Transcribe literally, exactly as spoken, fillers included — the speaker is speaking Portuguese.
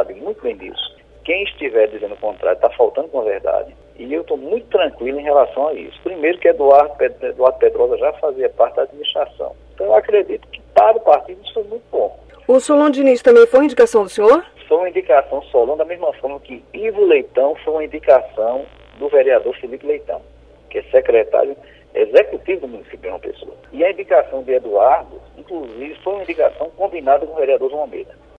sabe muito bem disso. Quem estiver dizendo o contrário está faltando com a verdade. E eu estou muito tranquilo em relação a isso. Primeiro que Eduardo, Eduardo Pedrosa já fazia parte da administração. Então eu acredito que para o partido isso foi muito bom. O Solon Diniz também foi indicação do senhor? Foi uma indicação Solon, da mesma forma que Ivo Leitão foi uma indicação do vereador Felipe Leitão, que é secretário executivo do município de João Pessoa. E a indicação de Eduardo, inclusive, foi uma indicação combinada com o vereador João Almeida.